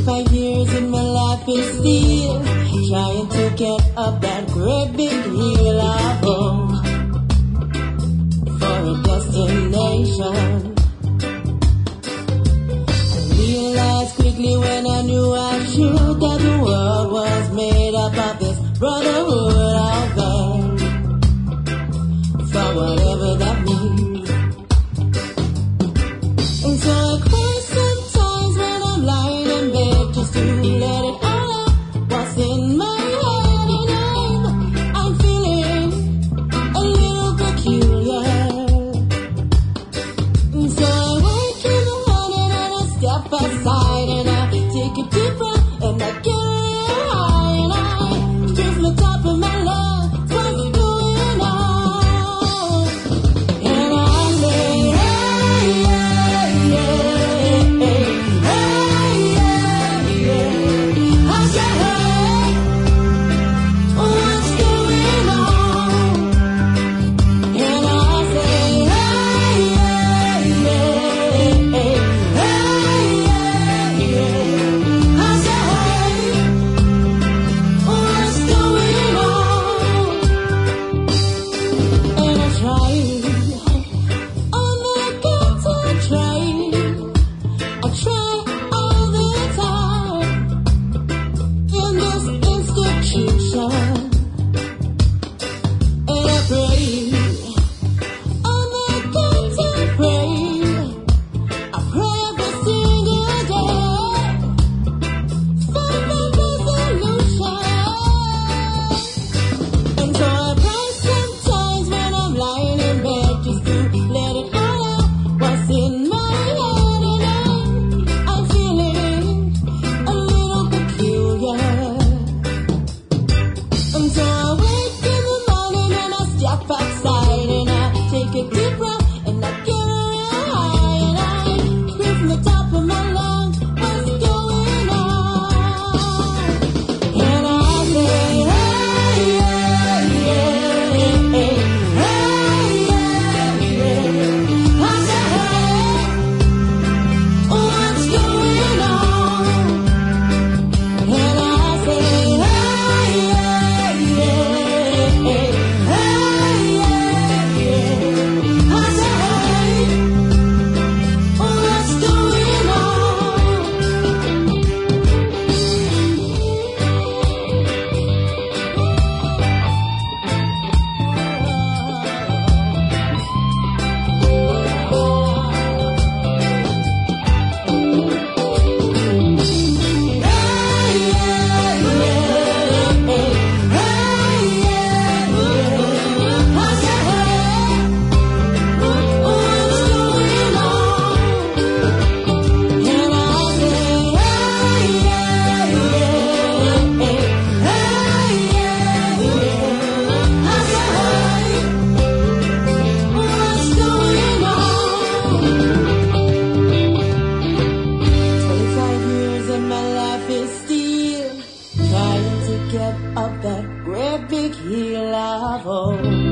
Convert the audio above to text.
25 years in my life is still trying to get up that great big hill of hope for a destination. I realized quickly when I knew I should that the world was made up of this brotherhood out there, for whatever that means. And so I cry sometimes when I'm lying in bed just to let it all out what's in my head. And I'm feeling a little peculiar. And so I wake in the morning and I step outside and I take a deep breath and I get real high and I strip the top of my lungs. What's going on? And I say, hey, yeah, yeah, hey, yeah, yeah. I say, hey, what's going on? And I say, hey, yeah, yeah, hey, yeah, yeah. I say, hey, what's going on? And I try, oh my God, I try all the time in this institution, and I pray, oh my God, I pray every single day for the resolution. And so I cry sometimes when I'm lying in bed just to let it all out what's in my head. And I'm feeling a little peculiar. And so I wake in the morning and I step outside and I take a deep breath and I get real high and I scream from the top of my lungs, what's going on? And I say, hey, yeah, yeah, hey, yeah, yeah. I say, hey, what's going on? And I say, hey, yeah, yeah, hey, yeah, yeah. I say, hey, what's going get up that great big hill of hope.